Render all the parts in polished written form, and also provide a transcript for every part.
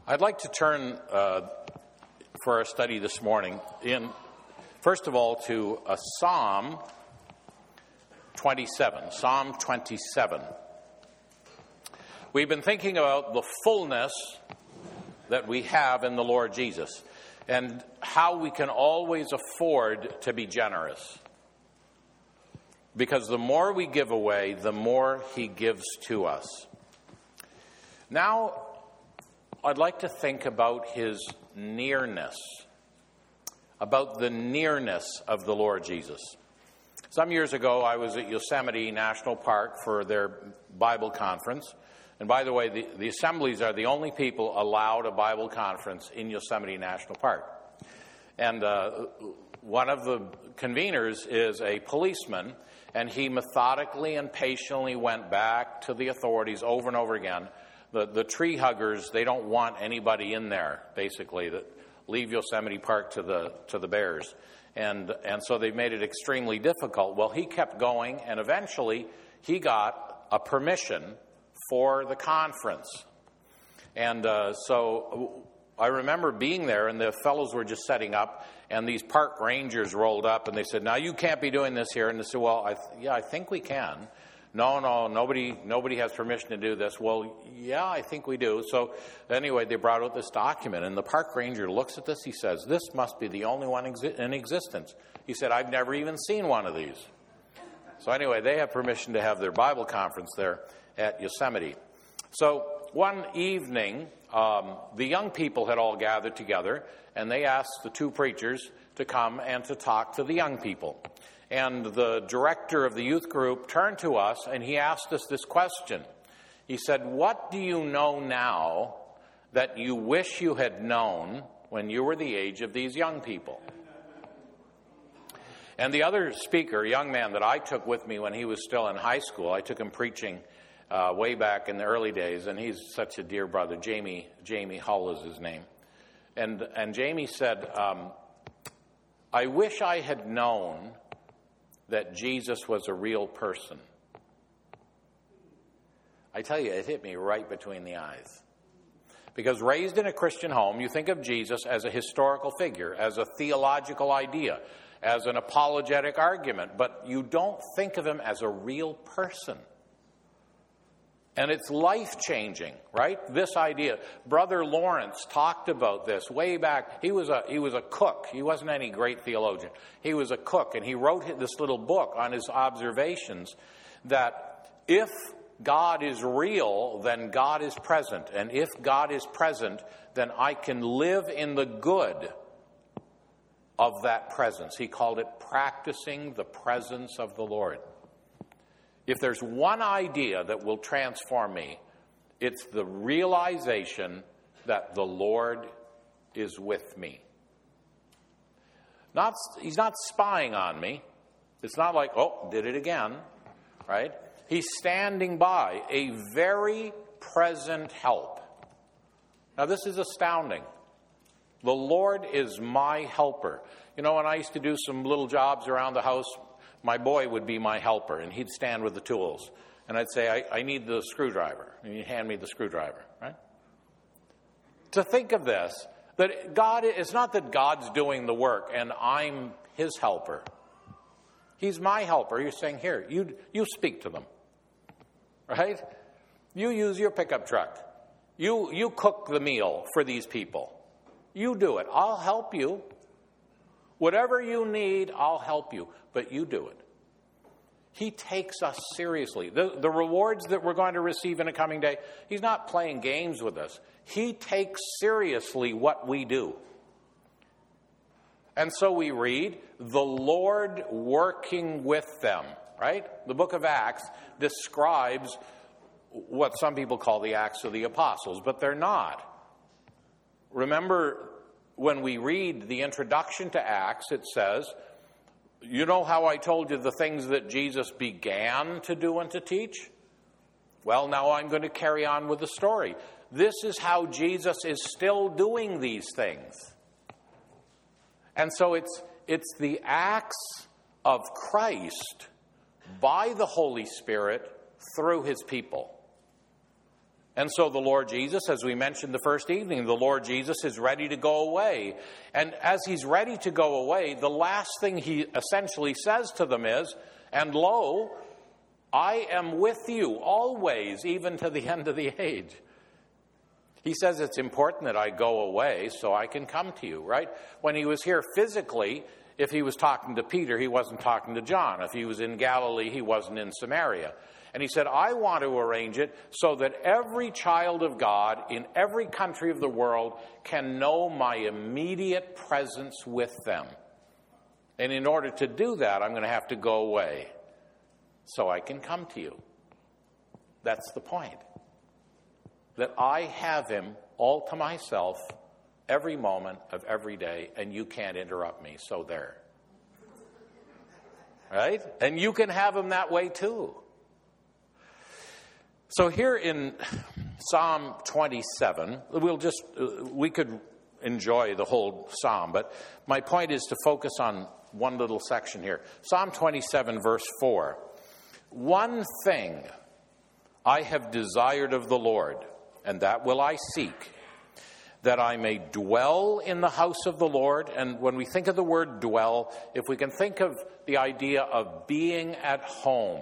I'd like to turn for our study this morning first of all, to Psalm 27. Psalm 27. We've been thinking about the fullness that we have in the Lord Jesus and how we can always afford to be generous. Because the more we give away, the more He gives to us. Now, I'd like to think about His nearness, about the nearness of the Lord Jesus. Some years ago, I was at Yosemite National Park for their Bible conference. And by the way, the assemblies are the only people allowed a Bible conference in Yosemite National Park. And one of the conveners is a policeman, and he methodically and patiently went back to the authorities over and over again. The tree huggers, they don't want anybody in there, basically, that leave Yosemite Park to the bears. And so they've made it extremely difficult. Well, he kept going, and eventually he got a permission for the conference. And so I remember being there, and the fellows were just setting up, and these park rangers rolled up, and they said, "Now, you can't be doing this here." And they said, "Well, I think we can." No, nobody has permission to do this. Well, yeah, I think we do. So anyway, they brought out this document, and the park ranger looks at this. He says, "This must be the only one in existence." He said, "I've never even seen one of these." So anyway, they have permission to have their Bible conference there at Yosemite. So one evening, the young people had all gathered together, and they asked the two preachers to come and to talk to the young people. And the director of the youth group turned to us, and he asked us this question. He said, "What do you know now that you wish you had known when you were the age of these young people?" And the other speaker, a young man that I took with me when he was still in high school, I took him preaching way back in the early days, and he's such a dear brother. Jamie Hull is his name. And Jamie said, "I wish I had known that Jesus was a real person." I tell you, it hit me right between the eyes. Because raised in a Christian home, you think of Jesus as a historical figure, as a theological idea, as an apologetic argument, but you don't think of him as a real person. And it's life-changing, right? This idea. Brother Lawrence talked about this way back. He was a cook. He wasn't any great theologian. He was a cook, and he wrote this little book on his observations that if God is real, then God is present. And if God is present, then I can live in the good of that presence. He called it practicing the presence of the Lord. If there's one idea that will transform me, it's the realization that the Lord is with me. He's not spying on me. It's not like, "Oh, did it again," right? He's standing by, a very present help. Now, this is astounding. The Lord is my helper. You know, when I used to do some little jobs around the house, my boy would be my helper, and he'd stand with the tools. And I'd say, I need the screwdriver. And he'd hand me the screwdriver, right? To think of this, that it's not that God's doing the work and I'm His helper. He's my helper. You're saying, "Here, you speak to them," right? You use your pickup truck. You cook the meal for these people. You do it. I'll help you. Whatever you need, I'll help you, but you do it. He takes us seriously. The rewards that we're going to receive in a coming day, He's not playing games with us. He takes seriously what we do. And so we read, the Lord working with them, right? The book of Acts describes what some people call the Acts of the Apostles, but they're not. Remember, when we read the introduction to Acts, it says, "You know how I told you the things that Jesus began to do and to teach? Well, now I'm going to carry on with the story. This is how Jesus is still doing these things." And so it's the acts of Christ by the Holy Spirit through His people. And so the Lord Jesus, as we mentioned the first evening, the Lord Jesus is ready to go away. And as he's ready to go away, the last thing he essentially says to them is, "And lo, I am with you always, even to the end of the age." He says it's important that I go away so I can come to you, right? When he was here physically, if he was talking to Peter, he wasn't talking to John. If he was in Galilee, he wasn't in Samaria. And he said, I want to arrange it so that every child of God in every country of the world can know my immediate presence with them. And in order to do that, I'm going to have to go away so I can come to you. That's the point. That I have him all to myself every moment of every day, and you can't interrupt me. So there. Right? And you can have him that way too. So here in Psalm 27, we could enjoy the whole psalm, but my point is to focus on one little section here. Psalm 27, verse 4. One thing I have desired of the Lord, and that will I seek, that I may dwell in the house of the Lord. And when we think of the word dwell, if we can think of the idea of being at home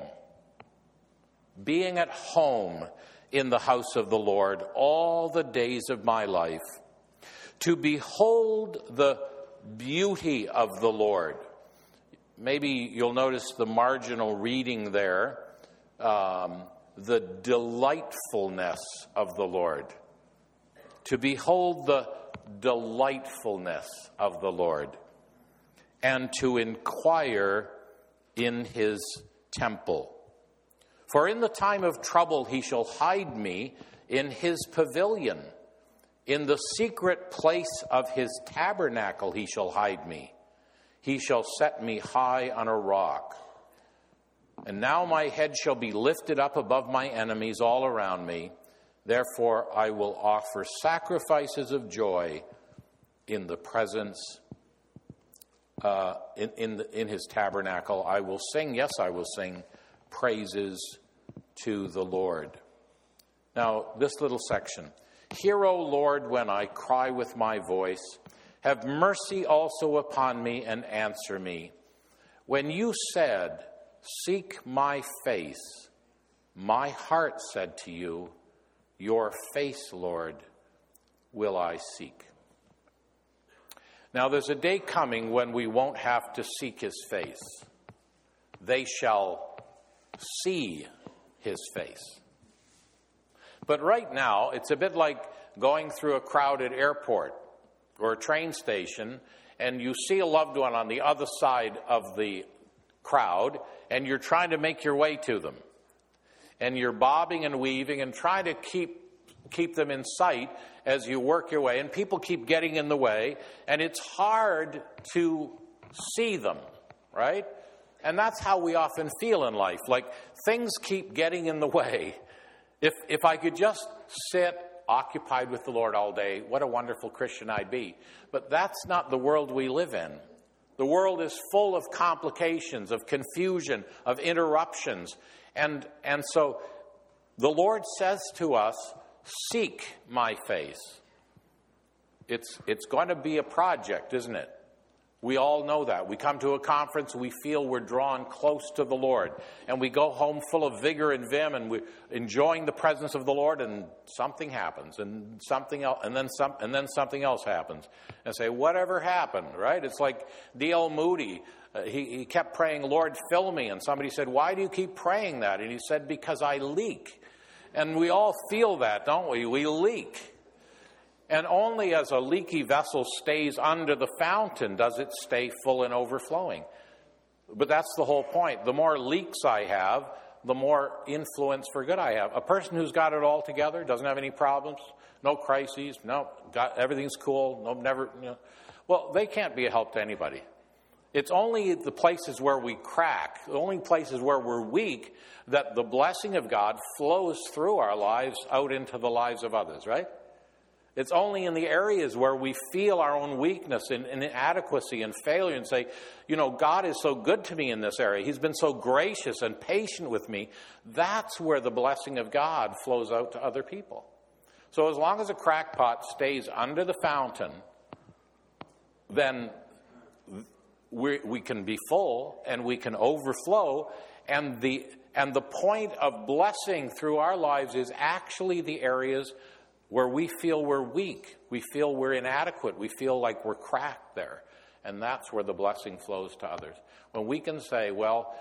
in the house of the Lord all the days of my life, to behold the beauty of the Lord. Maybe you'll notice the marginal reading there, the delightfulness of the Lord. To behold the delightfulness of the Lord, and to inquire in his temple. For in the time of trouble he shall hide me in his pavilion. In the secret place of his tabernacle he shall hide me. He shall set me high on a rock. And now my head shall be lifted up above my enemies all around me. Therefore I will offer sacrifices of joy in the presence, in his tabernacle. I will sing, yes, I will sing praises to the Lord. Now, this little section. Hear, O Lord, when I cry with my voice. Have mercy also upon me and answer me. When you said, seek my face, my heart said to you, your face, Lord, will I seek. Now, there's a day coming when we won't have to seek his face. They shall see his face. But right now, it's a bit like going through a crowded airport or a train station, and you see a loved one on the other side of the crowd, and you're trying to make your way to them. And you're bobbing and weaving and trying to keep them in sight as you work your way. And people keep getting in the way, and it's hard to see them, right? And that's how we often feel in life, like things keep getting in the way. If I could just sit occupied with the Lord all day, what a wonderful Christian I'd be. But that's not the world we live in. The world is full of complications, of confusion, of interruptions. And so the Lord says to us, seek my face. It's going to be a project, isn't it? We all know that. We come to a conference, we feel we're drawn close to the Lord. And we go home full of vigor and vim, and we're enjoying the presence of the Lord, and something happens, and something else, and then something else happens. And say, whatever happened, right? It's like D.L. Moody. He kept praying, Lord, fill me. And somebody said, why do you keep praying that? And he said, because I leak. And we all feel that, don't we? We leak. And only as a leaky vessel stays under the fountain does it stay full and overflowing. But that's the whole point. The more leaks I have, the more influence for good I have. A person who's got it all together, doesn't have any problems, no crises, everything's cool, well, they can't be a help to anybody. It's only the places where we crack, the only places where we're weak, that the blessing of God flows through our lives out into the lives of others, right? It's only in the areas where we feel our own weakness and inadequacy and failure and say, God is so good to me in this area. He's been so gracious and patient with me. That's where the blessing of God flows out to other people. So as long as a crackpot stays under the fountain, then we can be full and we can overflow. And the point of blessing through our lives is actually the areas where we feel we're weak, we feel we're inadequate, we feel like we're cracked there. And that's where the blessing flows to others. When we can say, well,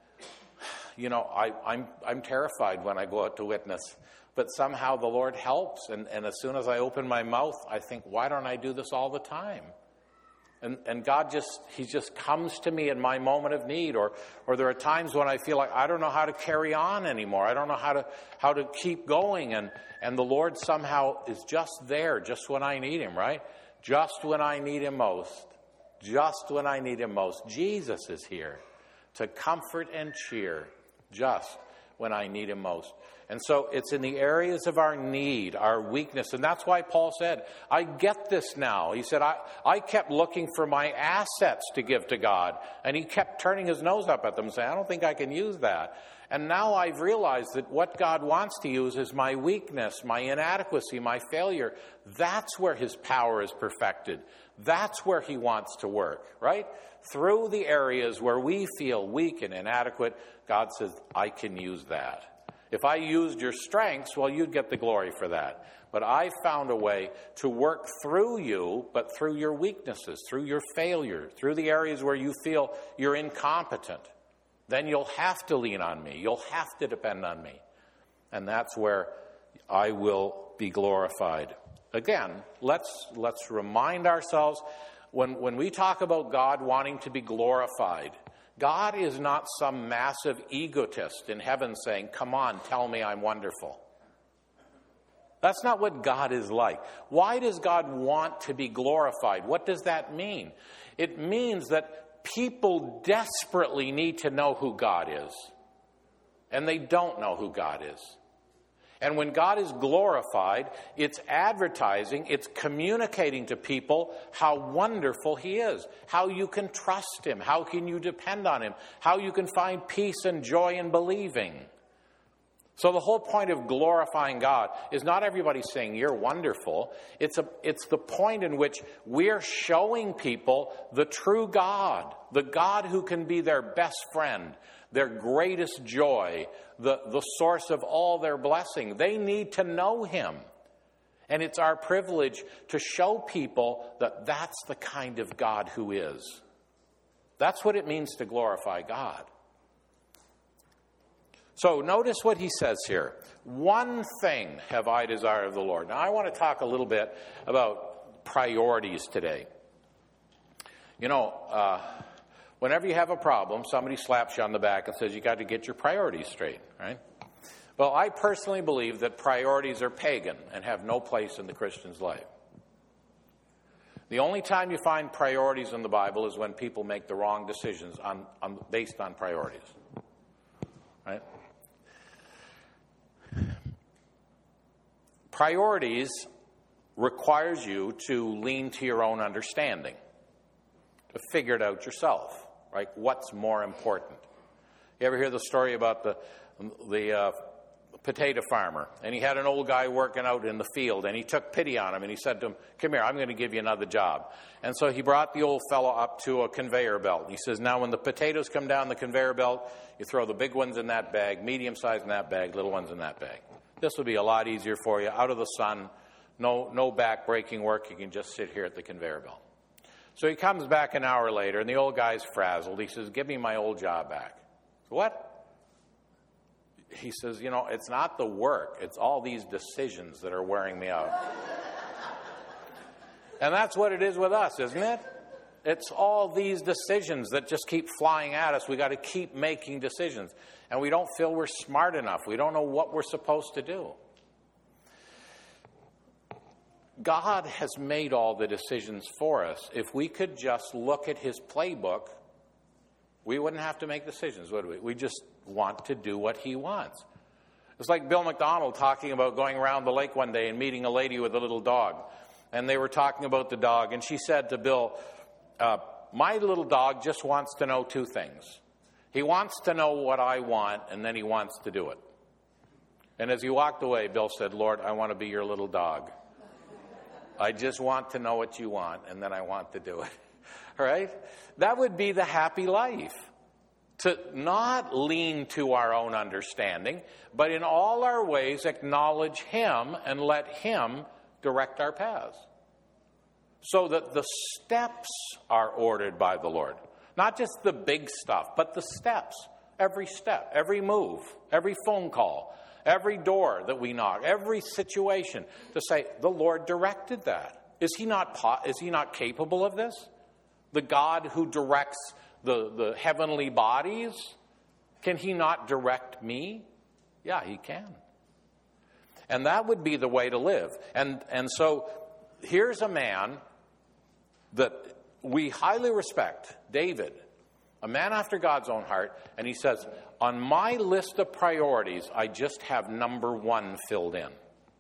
I'm terrified when I go out to witness, but somehow the Lord helps. And as soon as I open my mouth, I think, why don't I do this all the time? And God he just comes to me in my moment of need, or there are times when I feel like I don't know how to carry on anymore. I don't know how to keep going, and the Lord somehow is just there, just when I need him, right? Just when I need him most. Just when I need him most. Jesus is here to comfort and cheer just when I need him most. And so it's in the areas of our need, our weakness. And that's why Paul said, I get this now. He said, I kept looking for my assets to give to God. And he kept turning his nose up at them and saying, I don't think I can use that. And now I've realized that what God wants to use is my weakness, my inadequacy, my failure. That's where his power is perfected. That's where he wants to work, right? Through the areas where we feel weak and inadequate, God says, I can use that. If I used your strengths, well, you'd get the glory for that. But I found a way to work through you, but through your weaknesses, through your failure, through the areas where you feel you're incompetent. Then you'll have to lean on me. You'll have to depend on me. And that's where I will be glorified. Again, let's remind ourselves, when we talk about God wanting to be glorified, God is not some massive egotist in heaven saying, come on, tell me I'm wonderful. That's not what God is like. Why does God want to be glorified? What does that mean? It means that people desperately need to know who God is. And they don't know who God is. And when God is glorified, it's advertising, it's communicating to people how wonderful he is, how you can trust him, how can you depend on him, how you can find peace and joy in believing. So the whole point of glorifying God is not everybody saying you're wonderful. It's the point in which we're showing people the true God, the God who can be their best friend, their greatest joy, the source of all their blessing. They need to know him. And it's our privilege to show people that that's the kind of God who is. That's what it means to glorify God. So notice what he says here. One thing have I desired of the Lord. Now I want to talk a little bit about priorities today. Whenever you have a problem, somebody slaps you on the back and says you got to get your priorities straight, right? Well, I personally believe that priorities are pagan and have no place in the Christian's life. The only time you find priorities in the Bible is when people make the wrong decisions based on priorities, right? Priorities requires you to lean to your own understanding, to figure it out yourself, right? What's more important? You ever hear the story about the potato farmer? And he had an old guy working out in the field, and he took pity on him, and he said to him, come here, I'm going to give you another job. And so he brought the old fellow up to a conveyor belt. And he says, now when the potatoes come down the conveyor belt, you throw the big ones in that bag, medium size in that bag, little ones in that bag. This will be a lot easier for you, out of the sun, no back-breaking work. You can just sit here at the conveyor belt. So he comes back an hour later, and the old guy's frazzled. He says, give me my old job back. What? He says, it's not the work. It's all these decisions that are wearing me out. And that's what it is with us, isn't it? It's all these decisions that just keep flying at us. We got to keep making decisions. And we don't feel we're smart enough. We don't know what we're supposed to do. God has made all the decisions for us. If we could just look at his playbook, we wouldn't have to make decisions, would we? We just want to do what he wants. It's like Bill McDonald talking about going around the lake one day and meeting a lady with a little dog. And they were talking about the dog, and she said to Bill, my little dog just wants to know two things. He wants to know what I want, and then he wants to do it. And as he walked away, Bill said, Lord, I want to be your little dog. I just want to know what you want, and then I want to do it. All right? That would be the happy life. To not lean to our own understanding, but in all our ways acknowledge Him and let Him direct our paths. So that the steps are ordered by the Lord. Not just the big stuff, but the steps. Every step, every move, every phone call, every door that we knock, every situation. To say, the Lord directed that. Is He not capable of this? The God who directs the heavenly bodies, can He not direct me? Yeah, He can. And that would be the way to live. And so here's a man that we highly respect, David, a man after God's own heart, and he says, on my list of priorities, I just have number 1 filled in.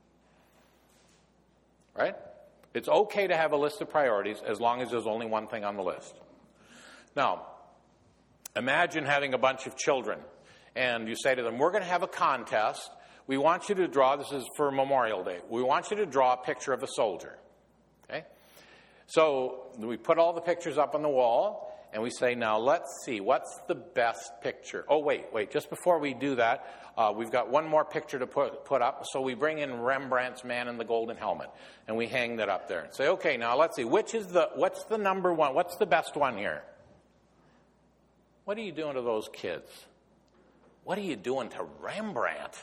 Right? It's okay to have a list of priorities as long as there's only one thing on the list. Now, imagine having a bunch of children, and you say to them, we're going to have a contest. We want you to draw, this is for Memorial Day, we want you to draw a picture of a soldier. Okay? So we put all the pictures up on the wall, and we say, now let's see, what's the best picture? Oh, wait, just before we do that, we've got one more picture to put up, so we bring in Rembrandt's Man in the Golden Helmet, and we hang that up there and say, okay, now let's see, what's the number one, what's the best one here? What are you doing to those kids? What are you doing to Rembrandt?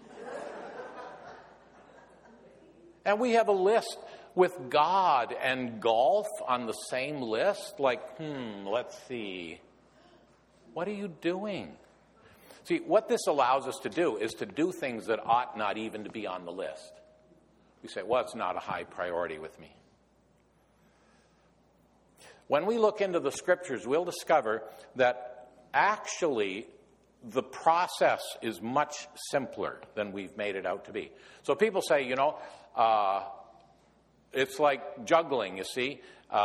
And we have a list with God and golf on the same list. Like, let's see. What are you doing? See, what this allows us to do is to do things that ought not even to be on the list. We say, well, it's not a high priority with me. When we look into the Scriptures, we'll discover that actually the process is much simpler than we've made it out to be. So people say, it's like juggling, you see.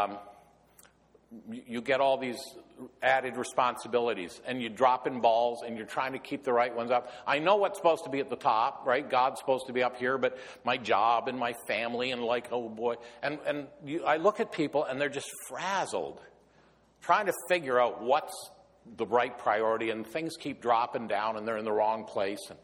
You get all these added responsibilities, and you're dropping balls, and you're trying to keep the right ones up. I know what's supposed to be at the top, right? God's supposed to be up here, but my job and my family, and like, oh boy. I look at people, and they're just frazzled, trying to figure out what's the right priority, and things keep dropping down, and they're in the wrong place. And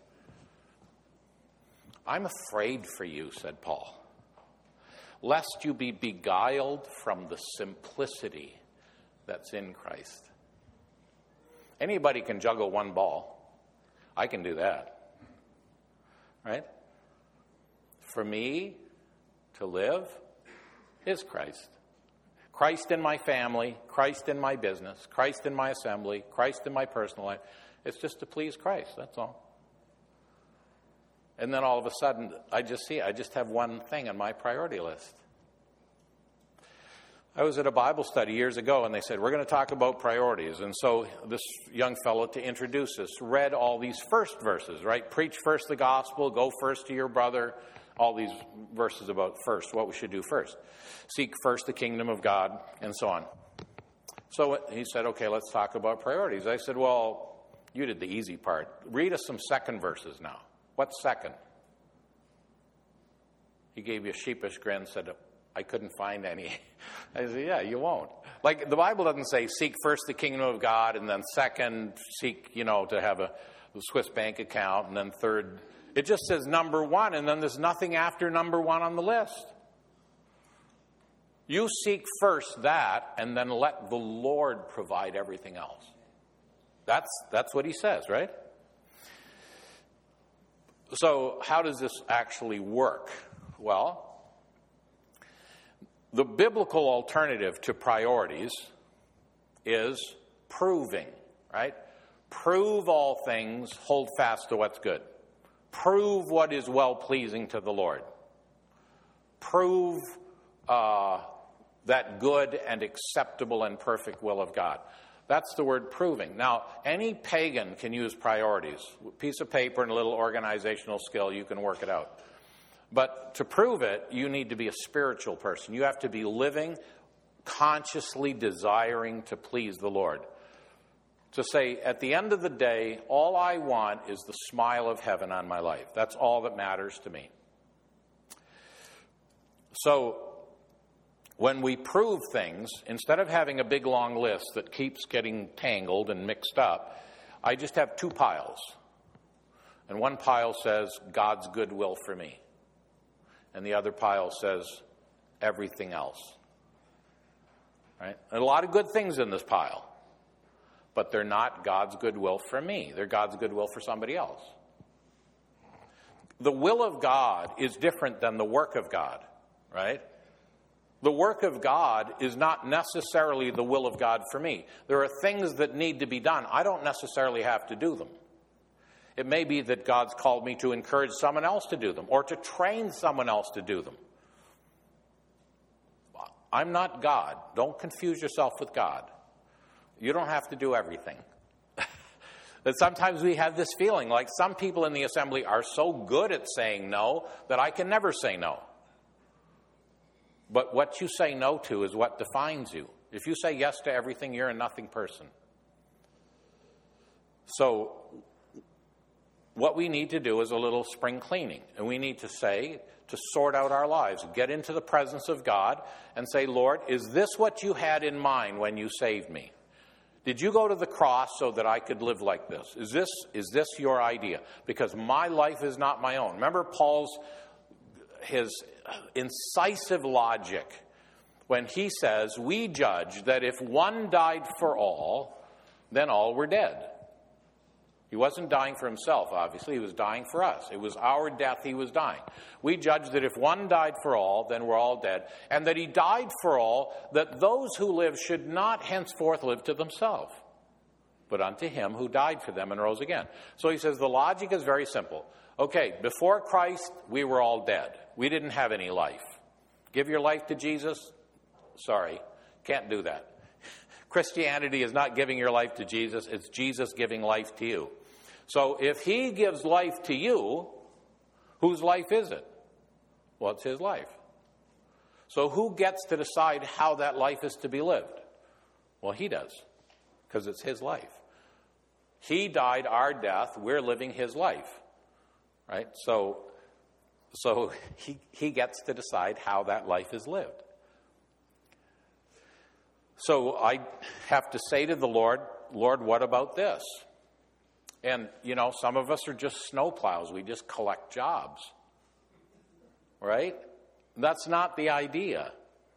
I'm afraid for you, said Paul, lest you be beguiled from the simplicity that's in Christ. Anybody can juggle one ball. I can do that. Right? For me to live is Christ. Christ in my family, Christ in my business, Christ in my assembly, Christ in my personal life. It's just to please Christ, that's all. And then all of a sudden, I just have one thing on my priority list. I was at a Bible study years ago, and they said, we're going to talk about priorities. And so this young fellow, to introduce us, read all these first verses, right? Preach first the gospel, go first to your brother, all these verses about first, what we should do first. Seek first the kingdom of God, and so on. So he said, okay, let's talk about priorities. I said, well, you did the easy part. Read us some second verses now. What's second? He gave me a sheepish grin and said, I couldn't find any. I said, yeah, you won't. Like, the Bible doesn't say seek first the kingdom of God, and then second, seek, to have a Swiss bank account, and then third. It just says number 1, and then there's nothing after number 1 on the list. You seek first that, and then let the Lord provide everything else. That's what he says, right? So how does this actually work? Well, the biblical alternative to priorities is proving, right? Prove all things, hold fast to what's good. Prove what is well-pleasing to the Lord. Prove that good and acceptable and perfect will of God. That's the word proving. Now, any pagan can use priorities. A piece of paper and a little organizational skill, you can work it out. But to prove it, you need to be a spiritual person. You have to be living, consciously desiring to please the Lord. To say, at the end of the day, all I want is the smile of heaven on my life. That's all that matters to me. So, when we prove things, instead of having a big long list that keeps getting tangled and mixed up, I just have two piles. And one pile says, God's goodwill for me. And the other pile says, everything else. Right? And a lot of good things in this pile. But they're not God's goodwill for me. They're God's goodwill for somebody else. The will of God is different than the work of God. Right? The work of God is not necessarily the will of God for me. There are things that need to be done. I don't necessarily have to do them. It may be that God's called me to encourage someone else to do them or to train someone else to do them. I'm not God. Don't confuse yourself with God. You don't have to do everything. That sometimes we have this feeling like some people in the assembly are so good at saying no that I can never say no. But what you say no to is what defines you. If you say yes to everything, you're a nothing person. So what we need to do is a little spring cleaning. And we need to sort out our lives, get into the presence of God and say, Lord, is this what you had in mind when you saved me? Did you go to the cross so that I could live like this? Is this your idea? Because my life is not my own. Remember his incisive logic when he says, we judge that if one died for all, then all were dead. He wasn't dying for himself, obviously. He was dying for us. It was our death he was dying. We judge that if one died for all, then we're all dead. And that he died for all, that those who live should not henceforth live to themselves, but unto him who died for them and rose again. So he says the logic is very simple. Okay, before Christ, we were all dead. We didn't have any life. Give your life to Jesus? Sorry, can't do that. Christianity is not giving your life to Jesus. It's Jesus giving life to you. So if he gives life to you, whose life is it? Well, it's his life. So who gets to decide how that life is to be lived? Well, he does, because it's his life. He died our death. We're living his life. Right? So he gets to decide how that life is lived. So I have to say to the Lord, Lord, what about this? And, some of us are just snowplows. We just collect jobs. Right? That's not the idea.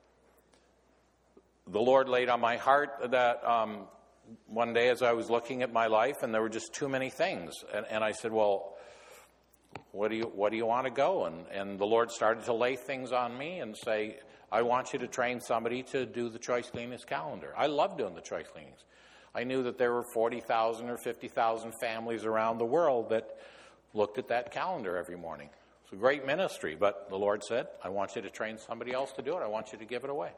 The Lord laid on my heart that one day as I was looking at my life, and there were just too many things. And I said, well, where do you want to go? And the Lord started to lay things on me and say, I want you to train somebody to do the Choice Cleanings calendar. I love doing the Choice Cleanings. I knew that there were 40,000 or 50,000 families around the world that looked at that calendar every morning. It's a great ministry, but the Lord said, I want you to train somebody else to do it. I want you to give it away.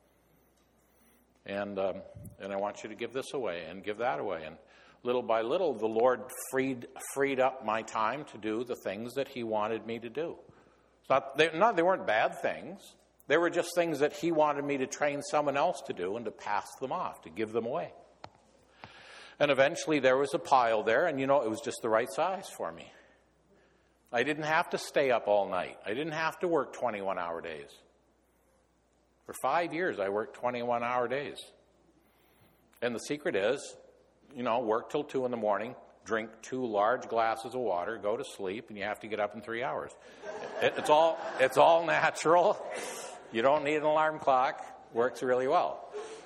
And I want you to give this away and give that away. And little by little, the Lord freed up my time to do the things that he wanted me to do. They weren't bad things. They were just things that he wanted me to train someone else to do and to pass them off, to give them away. And eventually there was a pile there, and it was just the right size for me. I didn't have to stay up all night. I didn't have to work 21-hour days. For 5 years, I worked 21-hour days. And the secret is, work till 2 in the morning, drink 2 large glasses of water, go to sleep, and you have to get up in 3 hours. It's all natural. You don't need an alarm clock. Works really well.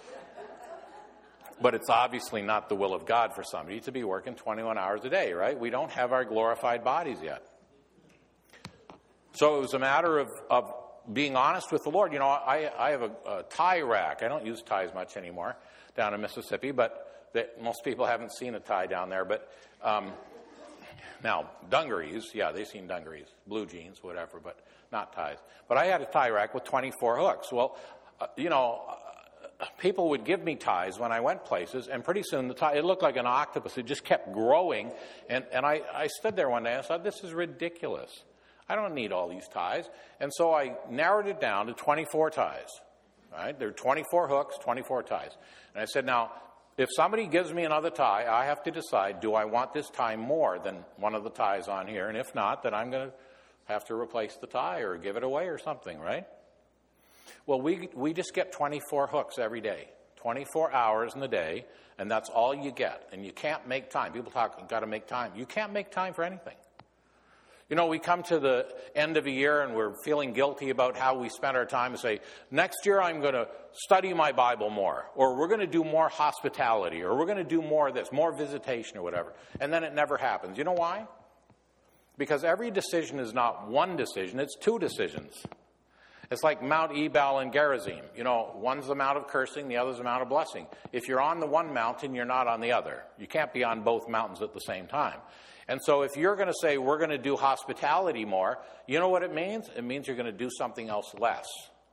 But it's obviously not the will of God for somebody to be working 21 hours a day, right? We don't have our glorified bodies yet. So it was a matter of being honest with the Lord. I have a tie rack. I don't use ties much anymore down in Mississippi, but most people haven't seen a tie down there. But now, dungarees, yeah, they've seen dungarees, blue jeans, whatever, but not ties. But I had a tie rack with 24 hooks. Well, people would give me tithes when I went places, and pretty soon the tithe, it looked like an octopus. It just kept growing. And I stood there one day and I thought, this is ridiculous. I don't need all these tithes. And so I narrowed it down to 24 tithes. Right? There are 24 hooks, 24 tithes. And I said, now, if somebody gives me another tithe, I have to decide, do I want this tithe more than one of the tithes on here? And if not, then I'm going to have to replace the tithe or give it away or something, right? Well, we just get 24 hooks every day, 24 hours in the day, and that's all you get. And you can't make time. People talk, you've got to make time. You can't make time for anything. You know, we come to the end of a year and we're feeling guilty about how we spent our time and say, next year I'm going to study my Bible more, or we're going to do more hospitality, or we're going to do more of this, more visitation or whatever. And then it never happens. You know why? Because every decision is not one decision, it's two decisions. It's like Mount Ebal and Gerizim. You know, one's the mount of cursing, the other's the mount of blessing. If you're on the one mountain, you're not on the other. You can't be on both mountains at the same time. And so if you're going to say, we're going to do hospitality more, you know what it means? It means you're going to do something else less.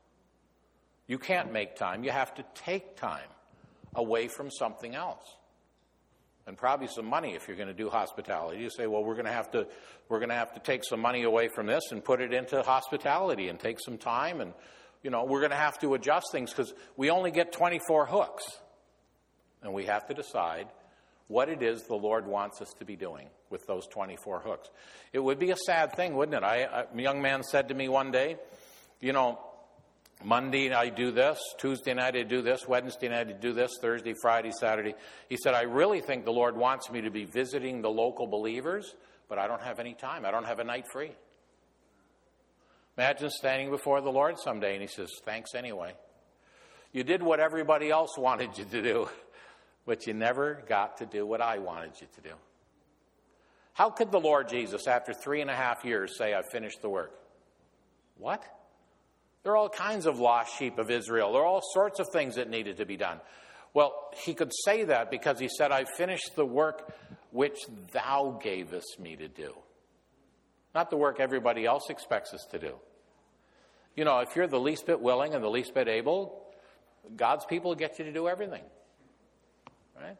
You can't make time. You have to take time away from something else. And probably some money if you're going to do hospitality. You say, well, we're going to have to take some money away from this and put it into hospitality and take some time. And, you know, we're going to have to adjust things because we only get 24 hooks. And we have to decide what it is the Lord wants us to be doing with those 24 hooks. It would be a sad thing, wouldn't it? A young man said to me one day, you know, Monday I do this, Tuesday night I do this, Wednesday night I do this, Thursday, Friday, Saturday. He said, I really think the Lord wants me to be visiting the local believers, but I don't have any time. I don't have a night free. Imagine standing before the Lord someday and he says, thanks anyway. You did what everybody else wanted you to do, but you never got to do what I wanted you to do. How could the Lord Jesus, after 3.5 years, say, I've finished the work? What? There are all kinds of lost sheep of Israel. There are all sorts of things that needed to be done. Well, he could say that because he said, I've finished the work which thou gavest me to do. Not the work everybody else expects us to do. You know, if you're the least bit willing and the least bit able, God's people get you to do everything. Right?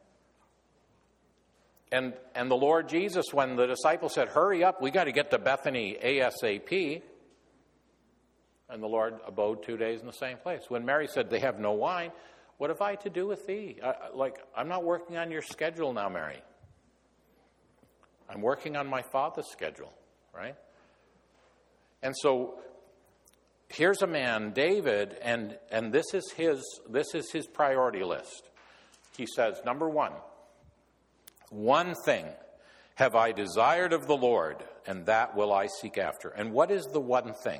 And the Lord Jesus, when the disciples said, hurry up, we got to get to Bethany ASAP. And the Lord abode 2 days in the same place. When Mary said, they have no wine, what have I to do with thee? I'm not working on your schedule now, Mary. I'm working on my Father's schedule, right? And so here's a man, David, and this is his priority list. He says, number one thing have I desired of the Lord, and that will I seek after. And what is the one thing?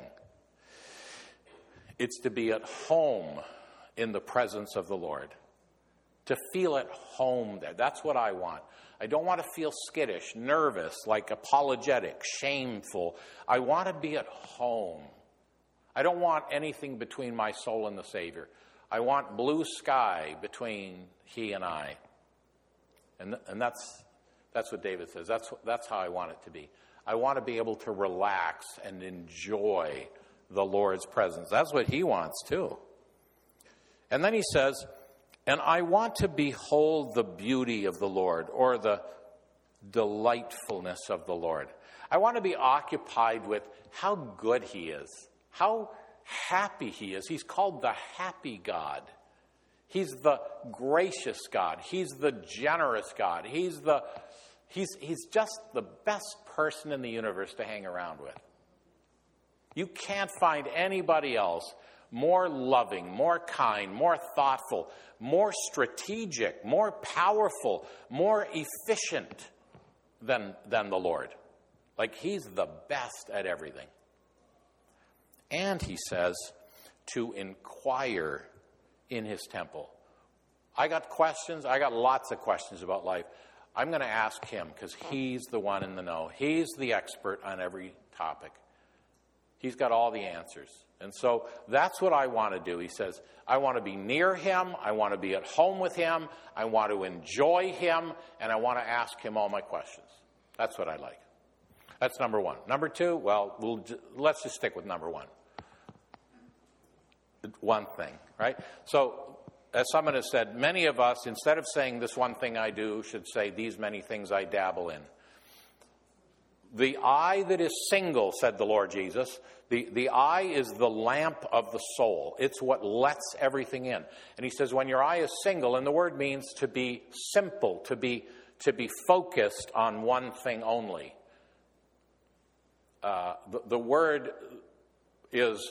It's to be at home in the presence of the Lord. To feel at home there. That's what I want. I don't want to feel skittish, nervous, like apologetic, shameful. I want to be at home. I don't want anything between my soul and the Savior. I want blue sky between he and I. And that's what David says. That's how I want it to be. I want to be able to relax and enjoy the Lord's presence. That's what he wants too. And then he says, and I want to behold the beauty of the Lord, or the delightfulness of the Lord. I want to be occupied with how good he is, how happy he is. He's called the happy God. He's the gracious God. He's the generous God. He's just the best person in the universe to hang around with. You can't find anybody else more loving, more kind, more thoughtful, more strategic, more powerful, more efficient than the Lord. Like, he's the best at everything. And he says to inquire in his temple. I got questions. I got lots of questions about life. I'm going to ask him because he's the one in the know. He's the expert on every topic. He's got all the answers. And so that's what I want to do. He says, I want to be near him. I want to be at home with him. I want to enjoy him. And I want to ask him all my questions. That's what I like. That's number one. Number two, well, let's just stick with number one. One thing, right? So as someone has said, many of us, instead of saying this one thing I do, should say these many things I dabble in. The eye that is single, said the Lord Jesus, the eye is the lamp of the soul. It's what lets everything in. And he says when your eye is single, and the word means to be simple, to be focused on one thing only. The word is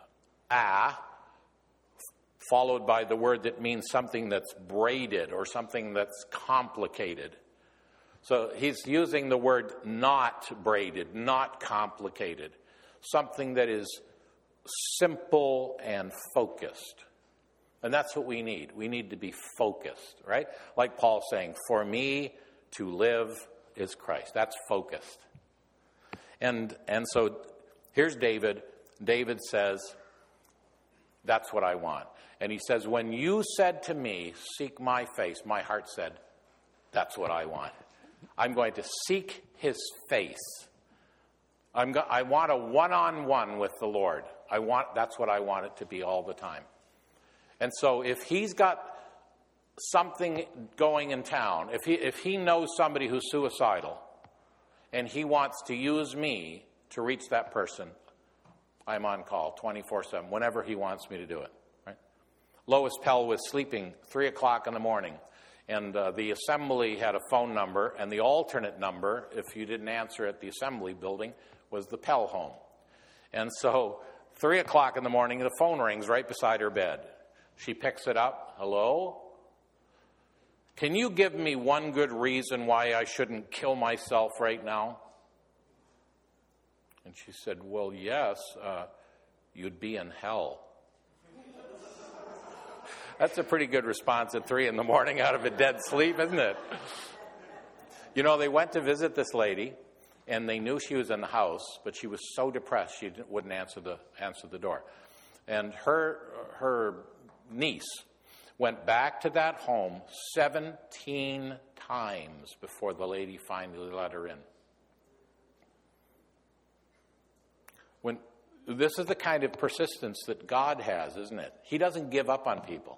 followed by the word that means something that's braided or something that's complicated. So he's using the word not braided, not complicated, something that is simple and focused. And that's what we need. We need to be focused, right? Like Paul saying, for me to live is Christ. That's focused. And so here's David. David says, that's what I want. And he says, when you said to me, seek my face, my heart said, that's what I want. I'm going to seek his face. I want a one-on-one with the Lord. That's what I want it to be all the time. And so if he's got something going in town, if he knows somebody who's suicidal and he wants to use me to reach that person, I'm on call 24/7, whenever he wants me to do it. Right? Lois Pell was sleeping 3 o'clock in the morning. And the assembly had a phone number, and the alternate number, if you didn't answer at the assembly building, was the Pell home. And so 3 o'clock in the morning, the phone rings right beside her bed. She picks it up. Hello? Can you give me one good reason why I shouldn't kill myself right now? And she said, well, yes, you'd be in hell. That's a pretty good response at 3 in the morning out of a dead sleep, isn't it? You know, they went to visit this lady, and they knew she was in the house, but she was so depressed she wouldn't answer the door. And her niece went back to that home 17 times before the lady finally let her in. This is the kind of persistence that God has, isn't it? He doesn't give up on people.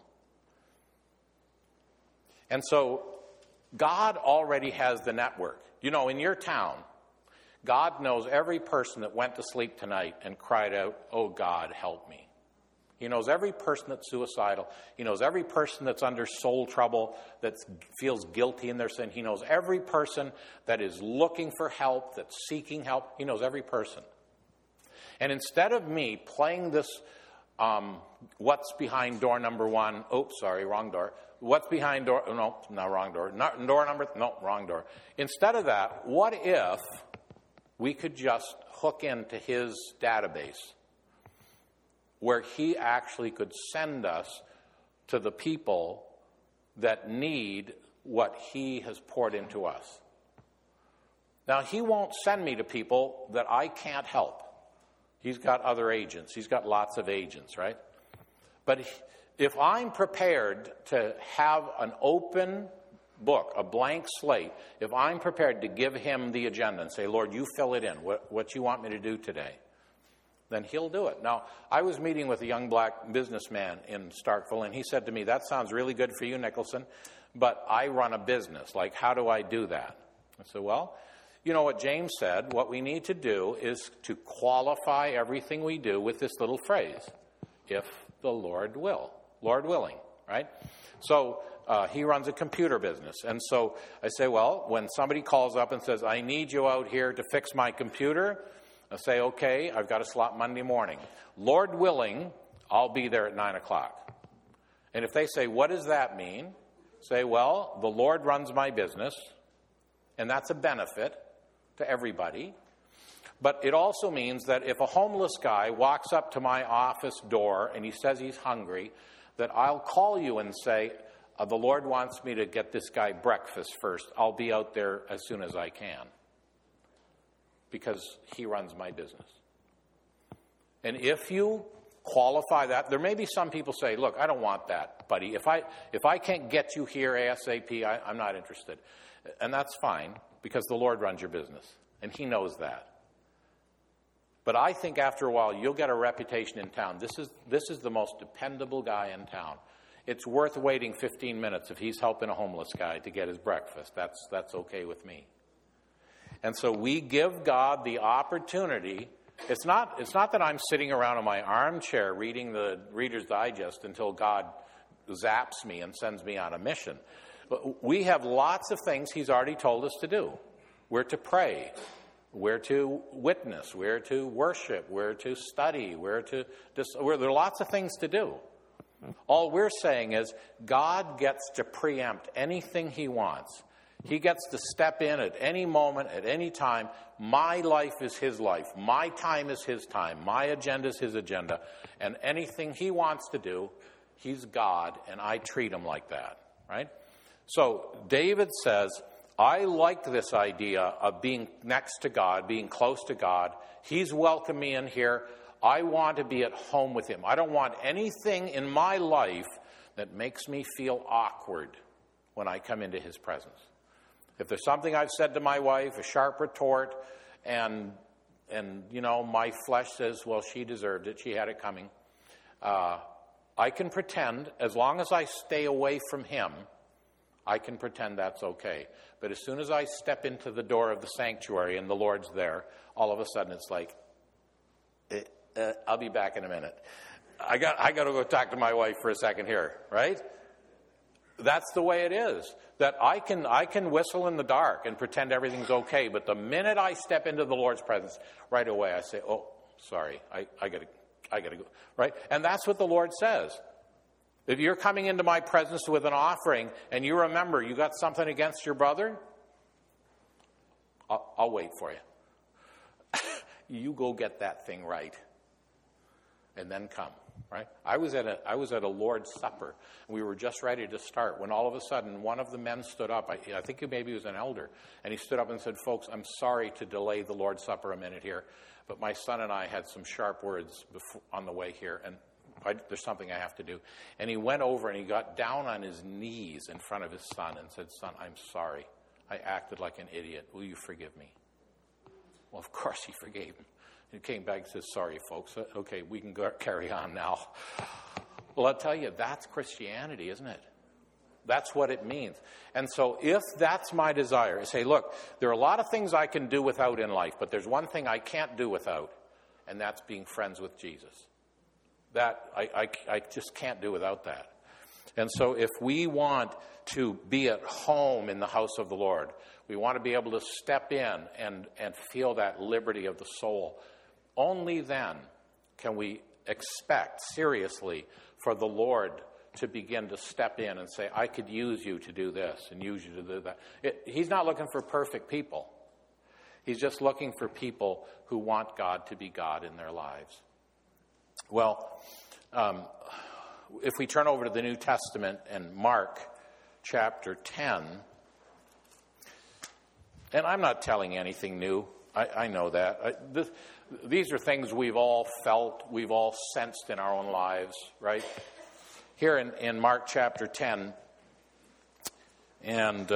And so God already has the network. You know, in your town, God knows every person that went to sleep tonight and cried out, oh, God, help me. He knows every person that's suicidal. He knows every person that's under soul trouble, that feels guilty in their sin. He knows every person that is looking for help, that's seeking help. He knows every person. And instead of me playing this what's behind door number 1, oops, sorry, wrong door. What's behind door, no, not wrong door. Door number, no, wrong door. Instead of that, what if we could just hook into his database where he actually could send us to the people that need what he has poured into us? Now, he won't send me to people that I can't help. He's got other agents. He's got lots of agents, right? But if I'm prepared to have an open book, a blank slate, if I'm prepared to give him the agenda and say, Lord, you fill it in, what you want me to do today, then he'll do it. Now, I was meeting with a young black businessman in Starkville, and he said to me, that sounds really good for you, Nicholson, but I run a business. Like, how do I do that? I said, well, you know what James said, what we need to do is to qualify everything we do with this little phrase, if the Lord will, Lord willing, right? So he runs a computer business. And so I say, well, when somebody calls up and says, I need you out here to fix my computer, I say, okay, I've got a slot Monday morning. Lord willing, I'll be there at 9 o'clock. And if they say, what does that mean? Say, well, the Lord runs my business, and that's a benefit to everybody. But it also means that if a homeless guy walks up to my office door and he says he's hungry, that I'll call you and say, the Lord wants me to get this guy breakfast first. I'll be out there as soon as I can, because he runs my business. And if you qualify that, there may be some people say, look, I don't want that, buddy. If I can't get you here ASAP, I'm not interested. And that's fine, because the Lord runs your business, and he knows that. But I think after a while, you'll get a reputation in town. This is the most dependable guy in town. It's worth waiting 15 minutes if he's helping a homeless guy to get his breakfast. That's okay with me. And so we give God the opportunity. It's not that I'm sitting around in my armchair reading the Reader's Digest until God zaps me and sends me on a mission. But we have lots of things he's already told us to do. We're to pray. We're to witness. We're to worship. We're to study. there are lots of things to do. All we're saying is God gets to preempt anything he wants. He gets to step in at any moment, at any time. My life is his life. My time is his time. My agenda is his agenda. And anything he wants to do, he's God, and I treat him like that, right? So David says, I like this idea of being next to God, being close to God. He's welcomed me in here. I want to be at home with him. I don't want anything in my life that makes me feel awkward when I come into his presence. If there's something I've said to my wife, a sharp retort, and my flesh says, well, she deserved it, she had it coming, I can pretend, as long as I stay away from him, I can pretend that's okay. But as soon as I step into the door of the sanctuary and the Lord's there, all of a sudden it's like, I'll be back in a minute. I got to go talk to my wife for a second here, right? That's the way it is. That I can whistle in the dark and pretend everything's okay, but the minute I step into the Lord's presence, right away I say, "Oh, sorry, I got to go." Right? And that's what the Lord says. If you're coming into my presence with an offering and you remember you got something against your brother, I'll wait for you. You go get that thing right, and then come. Right? I was at a Lord's Supper. We were just ready to start when all of a sudden one of the men stood up. I think maybe he was an elder, and he stood up and said, "Folks, I'm sorry to delay the Lord's Supper a minute here, but my son and I had some sharp words on the way here, and there's something I have to do." And he went over and he got down on his knees in front of his son and said, "Son, I'm sorry. I acted like an idiot. Will you forgive me?" Well, of course he forgave him. He came back and said, "Sorry, folks. Okay, we can carry on now." Well, I'll tell you, that's Christianity, isn't it? That's what it means. And so if that's my desire, I say, look, there are a lot of things I can do without in life, but there's one thing I can't do without, and that's being friends with Jesus. That I just can't do without that. And so if we want to be at home in the house of the Lord, we want to be able to step in and feel that liberty of the soul, only then can we expect seriously for the Lord to begin to step in and say, I could use you to do this and use you to do that. He's not looking for perfect people. He's just looking for people who want God to be God in their lives. Well, if we turn over to the New Testament and Mark chapter 10, and I'm not telling anything new. I know that. These are things we've all felt, we've all sensed in our own lives, right? Here in Mark chapter 10, and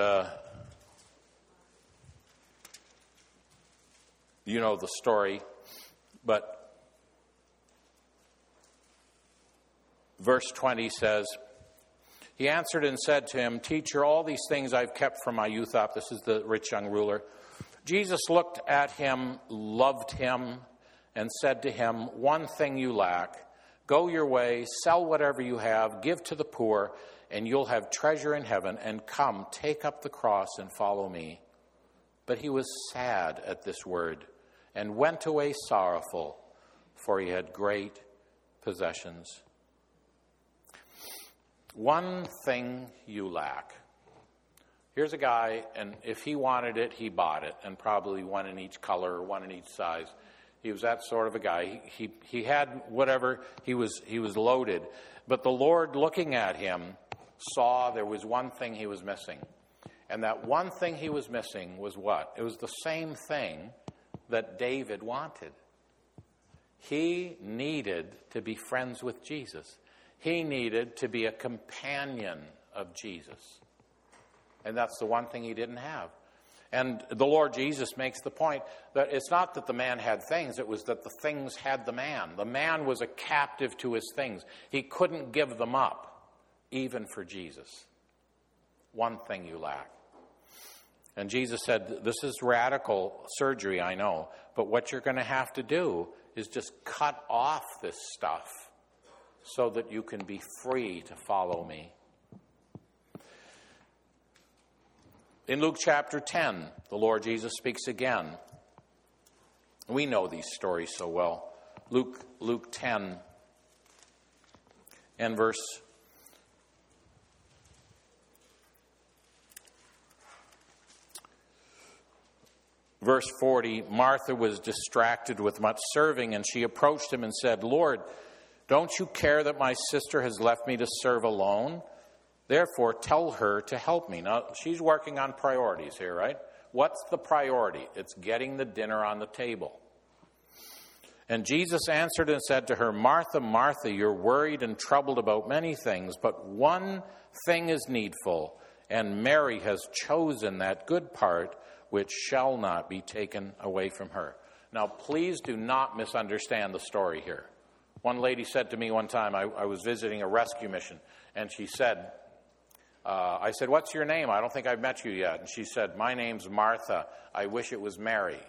you know the story, but verse 20 says, he answered and said to him, "Teacher, all these things I've kept from my youth up." This is the rich young ruler. Jesus looked at him, loved him, and said to him, "One thing you lack. Go your way, sell whatever you have, give to the poor, and you'll have treasure in heaven. And come, take up the cross and follow me." But he was sad at this word and went away sorrowful, for he had great possessions. One thing you lack. Here's a guy, and if he wanted it, he bought it, and probably one in each color or one in each size. He was that sort of a guy. He had whatever, he was loaded. But the Lord, looking at him, saw there was one thing he was missing. And that one thing he was missing was what? It was the same thing that David wanted. He needed to be friends with Jesus. He needed to be a companion of Jesus. And that's the one thing he didn't have. And the Lord Jesus makes the point that it's not that the man had things, it was that the things had the man. The man was a captive to his things. He couldn't give them up. even for Jesus. One thing you lack. And Jesus said, this is radical surgery, I know, but what you're going to have to do is just cut off this stuff so that you can be free to follow me. In Luke chapter 10, the Lord Jesus speaks again. We know these stories so well. Luke 10 and verse 40, Martha was distracted with much serving, and she approached him and said, Lord, don't you care that my sister has left me to serve alone? Therefore, tell her to help me. Now, she's working on priorities here, right? What's the priority? It's getting the dinner on the table. And Jesus answered and said to her, Martha, Martha, you're worried and troubled about many things, but one thing is needful, and Mary has chosen that good part which shall not be taken away from her. Now, please do not misunderstand the story here. One lady said to me one time, I was visiting a rescue mission, and she said, I said, what's your name? I don't think I've met you yet. And she said, my name's Martha. I wish it was Mary.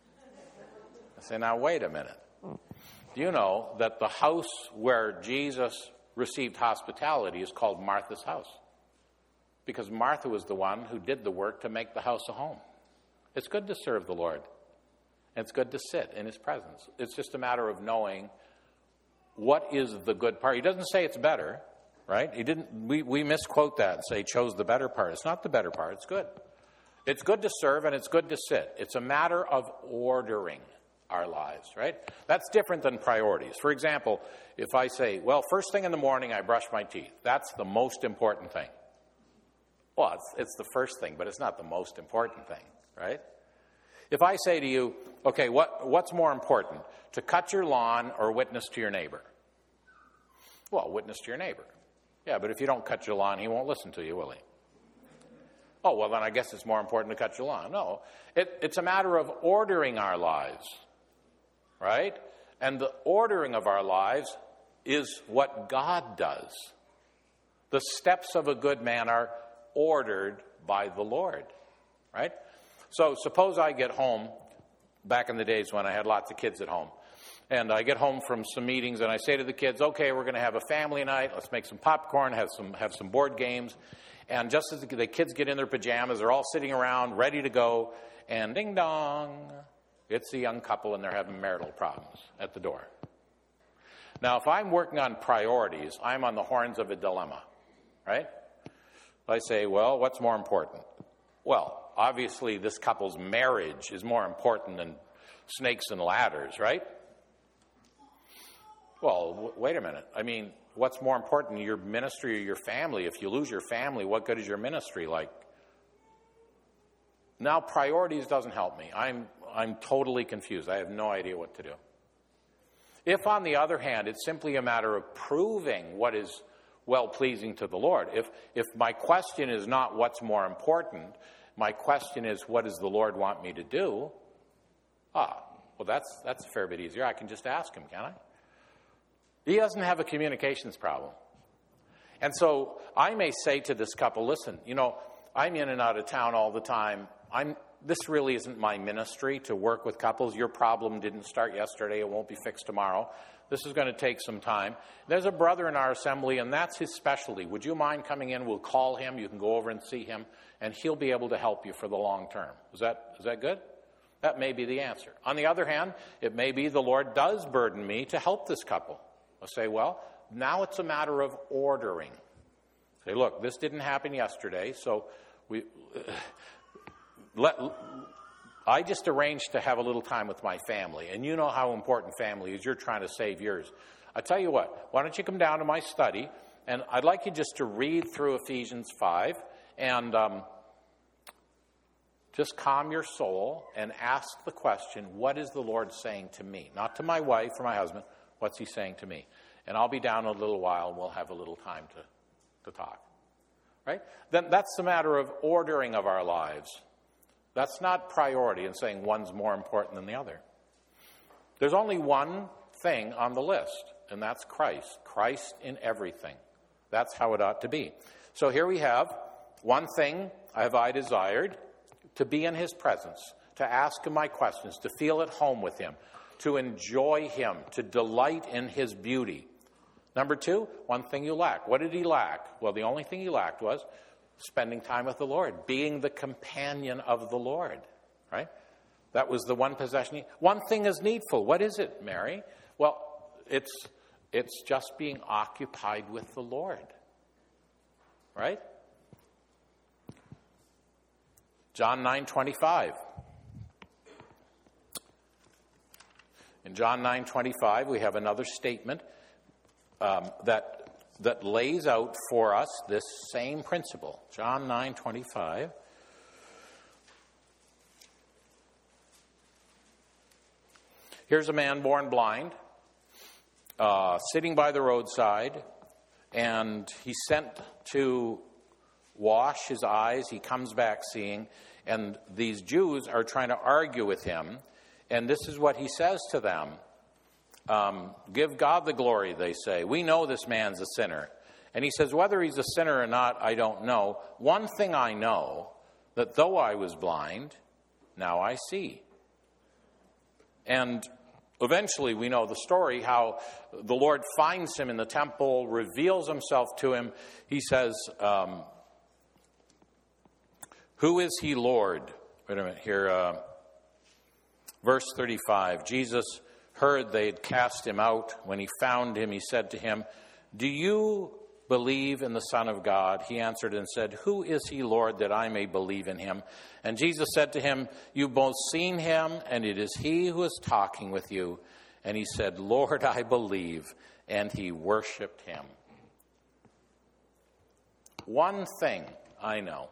I said, now, wait a minute. Do you know that the house where Jesus received hospitality is called Martha's house? Because Martha was the one who did the work to make the house a home. It's good to serve the Lord. It's good to sit in his presence. It's just a matter of knowing what is the good part. He doesn't say it's better, right? We misquote that and say chose the better part. It's not the better part. It's good. It's good to serve and it's good to sit. It's a matter of ordering our lives, right? That's different than priorities. For example, if I say, well, first thing in the morning I brush my teeth. That's the most important thing. Well, it's the first thing, but it's not the most important thing. Right? If I say to you, okay, what's more important, to cut your lawn or witness to your neighbor? Well, witness to your neighbor. Yeah, but if you don't cut your lawn, he won't listen to you, will he? Oh, well, then I guess it's more important to cut your lawn. No, it's a matter of ordering our lives, right? And the ordering of our lives is what God does. The steps of a good man are ordered by the Lord, right? So suppose I get home, back in the days when I had lots of kids at home, and I get home from some meetings and I say to the kids, okay, we're going to have a family night, let's make some popcorn, have some board games, and just as the kids get in their pajamas, they're all sitting around, ready to go, and ding dong, it's a young couple and they're having marital problems at the door. Now, if I'm working on priorities, I'm on the horns of a dilemma, right? I say, well, what's more important? Well, obviously, this couple's marriage is more important than snakes and ladders, right? Well, wait a minute. I mean, what's more important, your ministry or your family? If you lose your family, what good is your ministry like? Now, priorities doesn't help me. I'm totally confused. I have no idea what to do. If, on the other hand, it's simply a matter of proving what is well-pleasing to the Lord, if my question is not what's more important, my question is, what does the Lord want me to do? Well, that's a fair bit easier. I can just ask him, can't I? He doesn't have a communications problem. And so I may say to this couple, listen, I'm in and out of town all the time. This really isn't my ministry to work with couples. Your problem didn't start yesterday. It won't be fixed tomorrow. This is going to take some time. There's a brother in our assembly, and that's his specialty. Would you mind coming in? We'll call him. You can go over and see him, and he'll be able to help you for the long term. Is that good? That may be the answer. On the other hand, it may be the Lord does burden me to help this couple. I'll say, well, now it's a matter of ordering. Say, look, this didn't happen yesterday, so I just arranged to have a little time with my family, and you know how important family is. You're trying to save yours. I tell you what, why don't you come down to my study, and I'd like you just to read through Ephesians 5, and just calm your soul and ask the question, what is the Lord saying to me? Not to my wife or my husband, what's he saying to me? And I'll be down in a little while, and we'll have a little time to talk. Right? Then that's the matter of ordering of our lives. That's not priority and saying one's more important than the other. There's only one thing on the list, and that's Christ. Christ in everything. That's how it ought to be. So here we have, one thing have I desired, to be in his presence, to ask him my questions, to feel at home with him, to enjoy him, to delight in his beauty. Number two, one thing you lack. What did he lack? Well, the only thing he lacked was spending time with the Lord, being the companion of the Lord, right? That was the one possession. One thing is needful. What is it, Mary? Well, it's just being occupied with the Lord, right? John 9:25. In John 9:25, we have another statement that lays out for us this same principle. John 9:25. Here's a man born blind, sitting by the roadside, and he's sent to wash his eyes. He comes back seeing, and these Jews are trying to argue with him, and this is what he says to them. Give God the glory, they say. We know this man's a sinner. And he says, whether he's a sinner or not, I don't know. One thing I know, that though I was blind, now I see. And eventually we know the story, how the Lord finds him in the temple, reveals himself to him. He says, who is he, Lord? Wait a minute here. Verse 35, Jesus heard they had cast him out. When he found him, he said to him, do you believe in the Son of God? He answered and said, who is he, Lord, that I may believe in him? And Jesus said to him, you've both seen him, and it is he who is talking with you. And he said, Lord, I believe. And he worshiped him. One thing I know.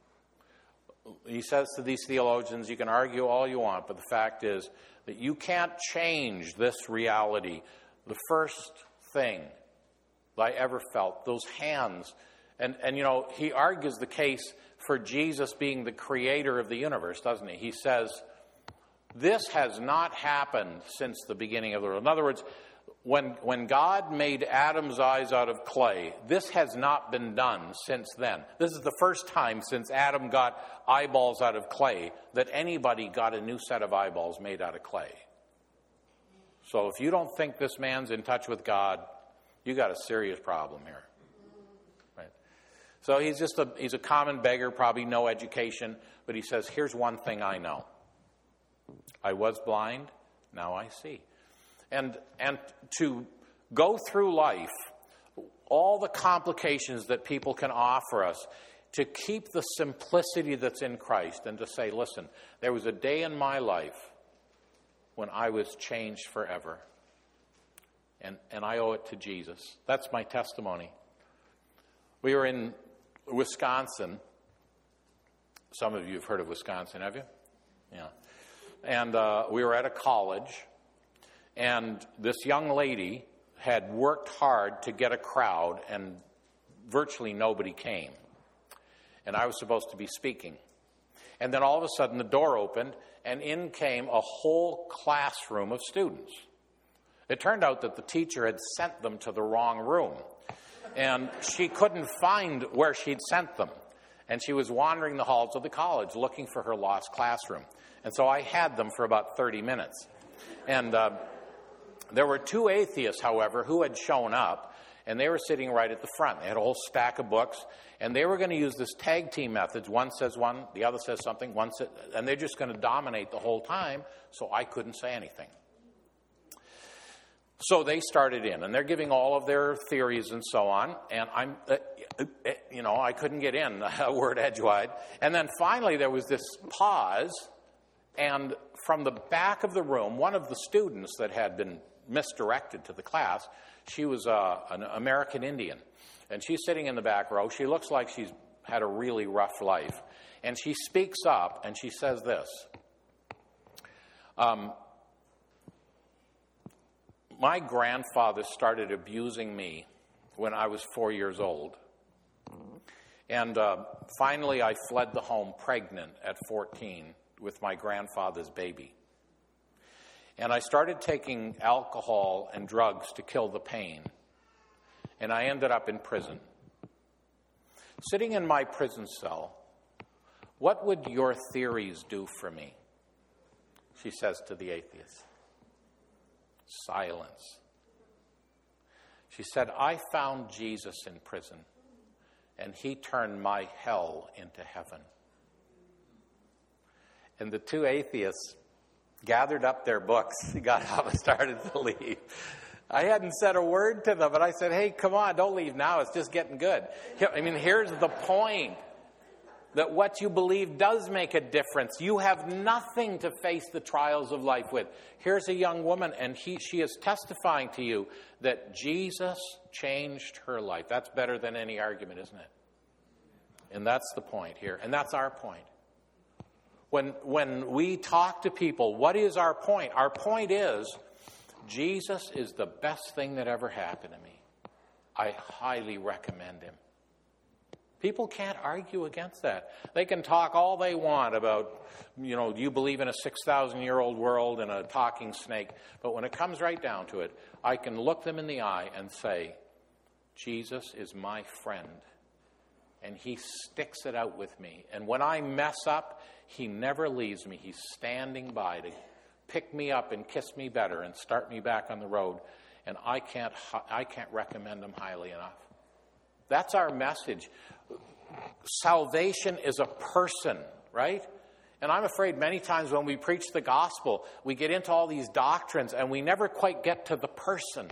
He says to these theologians, you can argue all you want, but the fact is that you can't change this reality. The first thing that I ever felt, those hands, and you know, he argues the case for Jesus being the creator of the universe, doesn't he? He says, this has not happened since the beginning of the world. In other words, when God made Adam's eyes out of clay, this has not been done since then. This is the first time since Adam got eyeballs out of clay that anybody got a new set of eyeballs made out of clay. So if you don't think this man's in touch with God, you got a serious problem here. Right? So he's a common beggar, probably no education, but he says, here's one thing I know. I was blind, now I see. And to go through life, all the complications that people can offer us, to keep the simplicity that's in Christ and to say, listen, there was a day in my life when I was changed forever. And I owe it to Jesus. That's my testimony. We were in Wisconsin. Some of you have heard of Wisconsin, have you? Yeah. And we were at a college. And this young lady had worked hard to get a crowd, and virtually nobody came. And I was supposed to be speaking. And then all of a sudden the door opened, and in came a whole classroom of students. It turned out that the teacher had sent them to the wrong room. And she couldn't find where she'd sent them. And she was wandering the halls of the college looking for her lost classroom. And so I had them for about 30 minutes. And there were two atheists, however, who had shown up, and they were sitting right at the front. They had a whole stack of books, and they were going to use this tag team method. One says one, the other says something, and they're just going to dominate the whole time, so I couldn't say anything. So they started in, and they're giving all of their theories and so on, and I couldn't get in a word edgewise. And then finally there was this pause, and from the back of the room, one of the students that had been misdirected to the class, she was an American Indian. And she's sitting in the back row. She looks like she's had a really rough life. And she speaks up and she says this. My grandfather started abusing me when I was 4 years old. And finally I fled the home pregnant at 14 with my grandfather's baby. And I started taking alcohol and drugs to kill the pain. And I ended up in prison. Sitting in my prison cell, what would your theories do for me? She says to the atheist. Silence. She said, I found Jesus in prison, and he turned my hell into heaven. And the two atheists gathered up their books, got up and started to leave. I hadn't said a word to them, but I said, hey, come on, don't leave now. It's just getting good. I mean, here's the point, that what you believe does make a difference. You have nothing to face the trials of life with. Here's a young woman, and she is testifying to you that Jesus changed her life. That's better than any argument, isn't it? And that's the point here, and that's our point. When we talk to people, what is our point? Our point is, Jesus is the best thing that ever happened to me. I highly recommend him. People can't argue against that. They can talk all they want about, do you believe in a 6,000-year-old world and a talking snake? But when it comes right down to it, I can look them in the eye and say, Jesus is my friend, and he sticks it out with me. And when I mess up, he never leaves me. He's standing by to pick me up and kiss me better and start me back on the road. And I can't recommend him highly enough. That's our message. Salvation is a person, right? And I'm afraid many times when we preach the gospel, we get into all these doctrines and we never quite get to the person.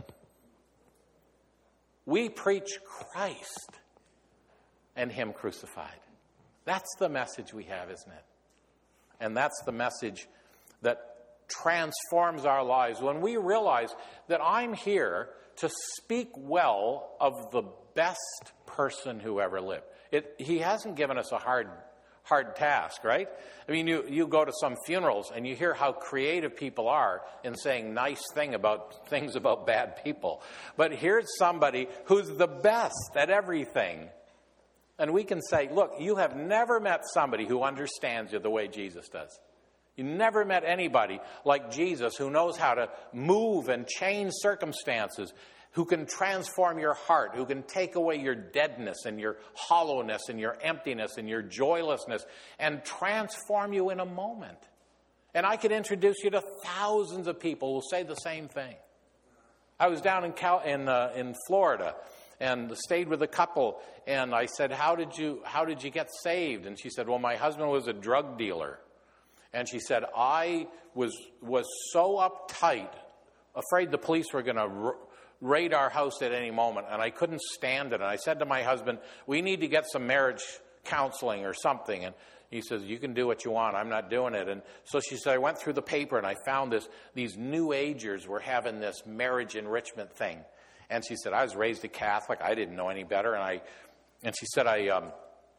We preach Christ and him crucified. That's the message we have, isn't it? And that's the message that transforms our lives when we realize that I'm here to speak well of the best person who ever lived. He hasn't given us a hard task, right? I mean, you go to some funerals and you hear how creative people are in saying nice things about bad people. But here's somebody who's the best at everything. And we can say, look, you have never met somebody who understands you the way Jesus does. You never met anybody like Jesus who knows how to move and change circumstances, who can transform your heart, who can take away your deadness and your hollowness and your emptiness and your joylessness and transform you in a moment. And I could introduce you to thousands of people who say the same thing. I was down in Florida and stayed with a couple, and I said, how did you get saved? And she said, well, my husband was a drug dealer. And she said, I was so uptight, afraid the police were going to raid our house at any moment, and I couldn't stand it. And I said to my husband, we need to get some marriage counseling or something. And he says, you can do what you want. I'm not doing it. And so she said, I went through the paper and I found these New Agers were having this marriage enrichment thing. And she said, I was raised a Catholic. I didn't know any better. And she said, I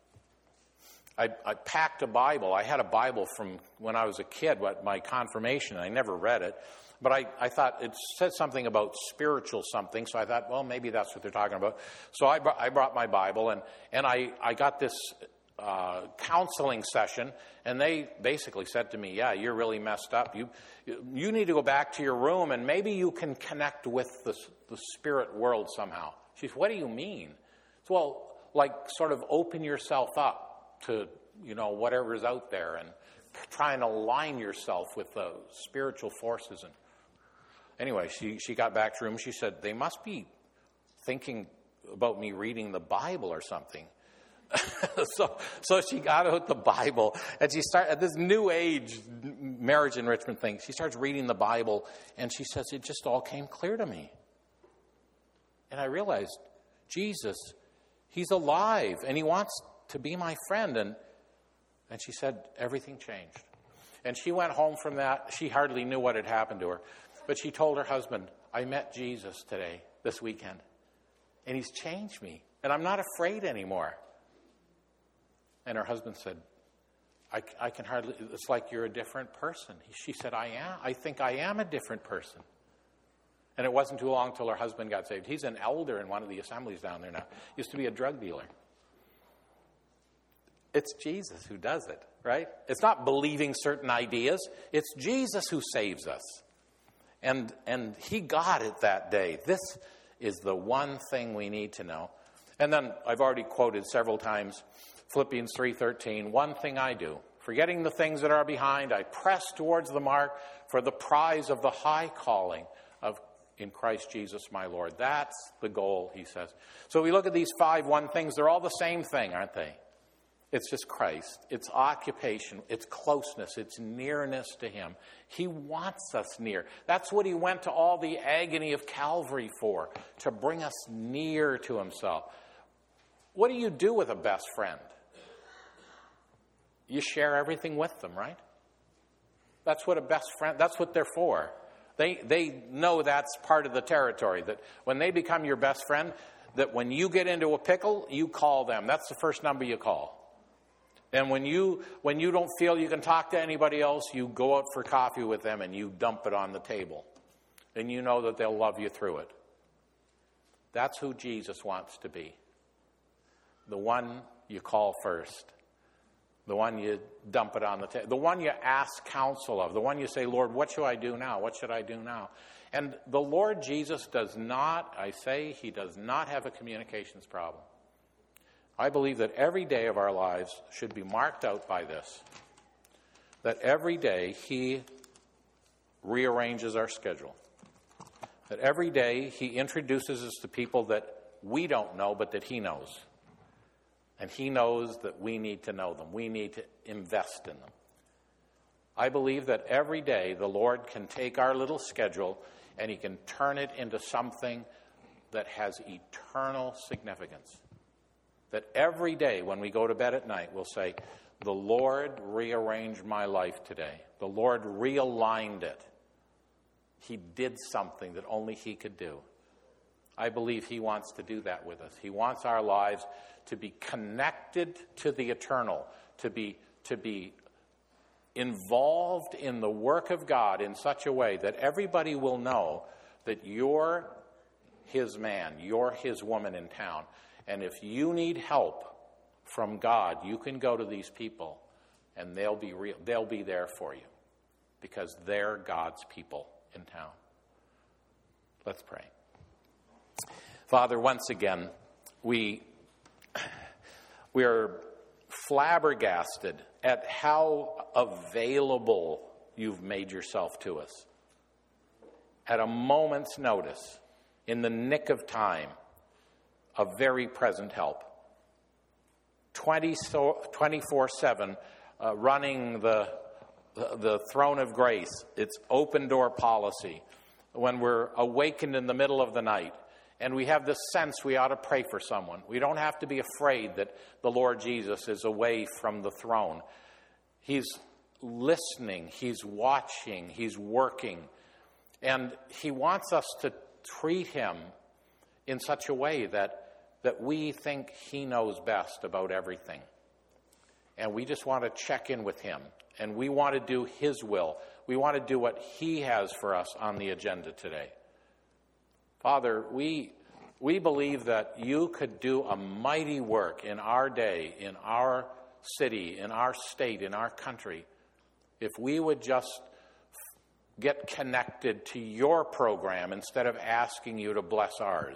packed a Bible. I had a Bible from when I was a kid, my confirmation. I never read it. But I thought it said something about spiritual something. So I thought, well, maybe that's what they're talking about. So I brought my Bible, and I got this counseling session. And they basically said to me, yeah, you're really messed up. You need to go back to your room, and maybe you can connect with the spirit world somehow. She said, what do you mean? So, well, like sort of open yourself up to, whatever's out there and try and align yourself with the spiritual forces. And anyway, she got back to her room. She said, they must be thinking about me reading the Bible or something. So she got out the Bible, and she started this New Age marriage enrichment thing. She starts reading the Bible, and she says, it just all came clear to me. And I realized, Jesus, he's alive, and he wants to be my friend. And she said, everything changed. And she went home from that. She hardly knew what had happened to her. But she told her husband, I met Jesus this weekend, and he's changed me, and I'm not afraid anymore. And her husband said, I can hardly, it's like you're a different person. She said, I am. I think I am a different person. And it wasn't too long till her husband got saved. He's an elder in one of the assemblies down there now. He used to be a drug dealer. It's Jesus who does it, right? It's not believing certain ideas. It's Jesus who saves us. And he got it that day. This is the one thing we need to know. And then I've already quoted several times Philippians 3:13, one thing I do, forgetting the things that are behind, I press towards the mark for the prize of the high calling in Christ Jesus my Lord. That's the goal, he says. So we look at these 5 one things. They're all the same thing, aren't they? It's just Christ. It's occupation. It's closeness. It's nearness to him. He wants us near. That's what he went to all the agony of Calvary for, to bring us near to himself. What do you do with a best friend? You share everything with them, right? That's what a best friend, that's what they're for. They know that's part of the territory, that when they become your best friend, that when you get into a pickle, you call them. That's the first number you call. And when you don't feel you can talk to anybody else, you go out for coffee with them and you dump it on the table. And you know that they'll love you through it. That's who Jesus wants to be. The one you call first. The one you dump it on the table. The one you ask counsel of. The one you say, Lord, what should I do now? What should I do now? And the Lord Jesus does not, he does not have a communications problem. I believe that every day of our lives should be marked out by this. That every day he rearranges our schedule. That every day he introduces us to people that we don't know, but that he knows. And he knows that we need to know them. We need to invest in them. I believe that every day the Lord can take our little schedule and he can turn it into something that has eternal significance. That every day when we go to bed at night, we'll say, the Lord rearranged my life today. The Lord realigned it. He did something that only he could do. I believe he wants to do that with us. He wants our lives to be connected to the eternal, to be involved in the work of God in such a way that everybody will know that you're his man, you're his woman in town. And if you need help from God, you can go to these people and they'll be there for you because they're God's people in town. Let's pray. Father, once again, we are flabbergasted at how available you've made yourself to us. At a moment's notice, in the nick of time, a very present help. 24/7, running the throne of grace. It's open door policy. When we're awakened in the middle of the night, and we have this sense we ought to pray for someone. We don't have to be afraid that the Lord Jesus is away from the throne. He's listening, he's watching, he's working. And he wants us to treat him in such a way that we think he knows best about everything. And we just want to check in with him. And we want to do his will. We want to do what he has for us on the agenda today. Father, we believe that you could do a mighty work in our day, in our city, in our state, in our country, if we would just get connected to your program instead of asking you to bless ours.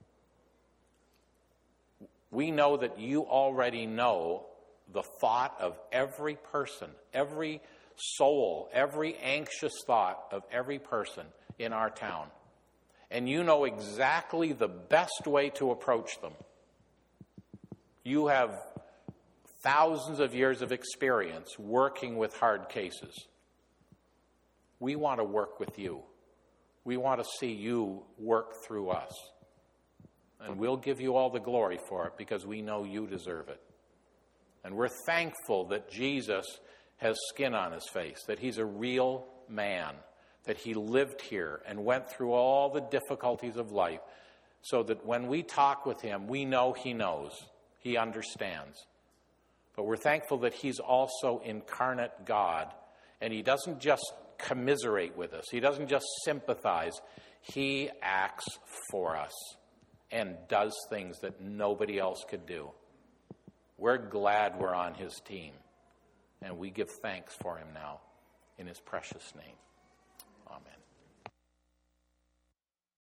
We know that you already know the thought of every person, every soul, every anxious thought of every person in our town. And you know exactly the best way to approach them. You have thousands of years of experience working with hard cases. We want to work with you. We want to see you work through us. And we'll give you all the glory for it because we know you deserve it. And we're thankful that Jesus has skin on his face, that he's a real man, that he lived here and went through all the difficulties of life so that when we talk with him, we know he knows, he understands. But we're thankful that he's also incarnate God, and he doesn't just commiserate with us. He doesn't just sympathize. He acts for us and does things that nobody else could do. We're glad we're on his team, and we give thanks for him now in his precious name. Amen.